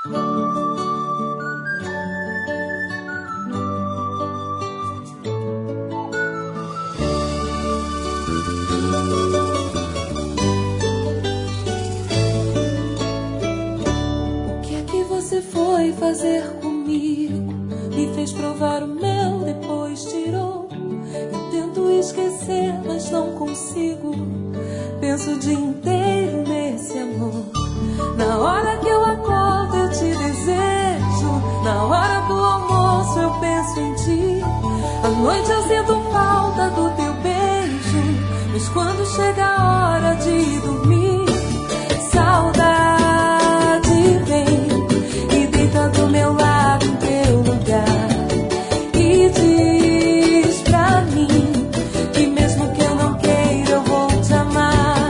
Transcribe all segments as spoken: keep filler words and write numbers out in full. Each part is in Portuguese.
Você foi fazer comigo, me fez provar o mel, depois tirou. Eu tento esquecer, mas não consigo. Penso o dia inteiro nesse amor. Na hora que eu acordo eu te desejo, na hora do almoço eu penso em ti. À noite eu sinto falta do teu beijo, mas quando chega a hora de dormir, saudade vem do meu lado, em teu lugar, e diz pra mim que mesmo que eu não queira eu vou te amar.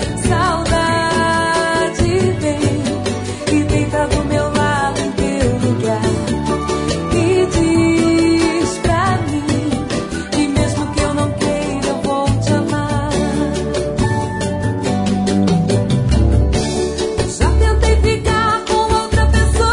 Saudade vem e deita do meu lado, em teu lugar, e diz pra mim que mesmo que eu não queira eu vou te amar. Já tentei ficar com outra pessoa,